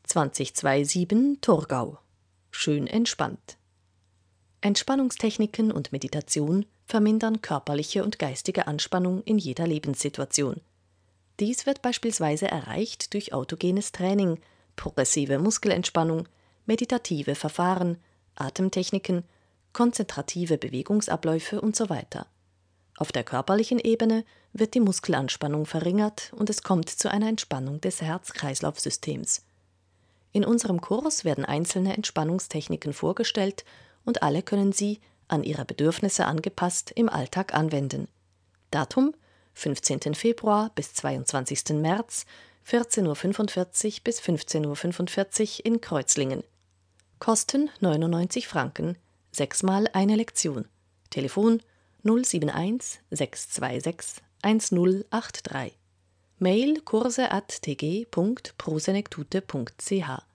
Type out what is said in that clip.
2027 Thurgau. Schön entspannt. Entspannungstechniken und Meditation vermindern körperliche und geistige Anspannung in jeder Lebenssituation. Dies wird beispielsweise erreicht durch autogenes Training, progressive Muskelentspannung, meditative Verfahren, Atemtechniken, konzentrative Bewegungsabläufe usw. Auf der körperlichen Ebene wird die Muskelanspannung verringert und es kommt zu einer Entspannung des Herz-Kreislauf-Systems. In unserem Kurs werden einzelne Entspannungstechniken vorgestellt und alle können Sie, an Ihre Bedürfnisse angepasst, im Alltag anwenden. Datum: 15. Februar bis 22. März, 14:45 Uhr bis 15:45 Uhr in Kreuzlingen. Kosten 99 Franken, 6-mal eine Lektion. Telefon 071 626 1083. Mail kurse@tg.prosenektute.ch